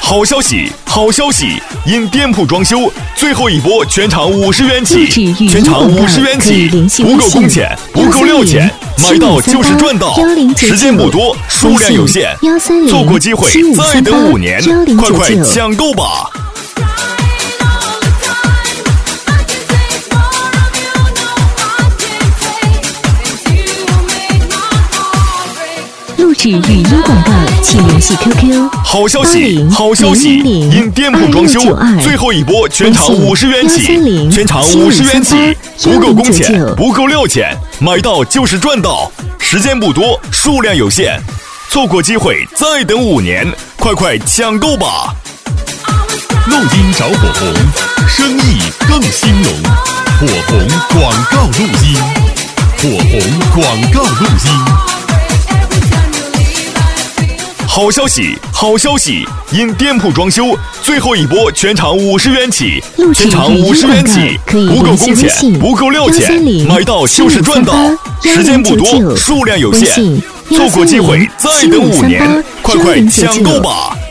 好消息，好消息！因店铺装修，最后一波全场50元起，全场50元起，不够工钱，不够料钱，买到就是赚到。时间不多，数量有限，错过机会再等5年，快快抢购吧！ 录制语音广告，请联系 QQ。 好消息，好消息！因店铺装修，最后一波全场50元起，全场50元起，不够工钱，不够料钱，买到就是赚到。时间不多，数量有限，错过机会再等5年，快快抢购吧！ 录音找火红，生意更兴隆。火红广告录音，火红广告录音。 好消息，好消息！因店铺装修，最后一波全场50元起，全场50元起，不够工钱，不够料钱，买到就是赚到。时间不多，数量有限，错过机会再等5年，快快抢购吧！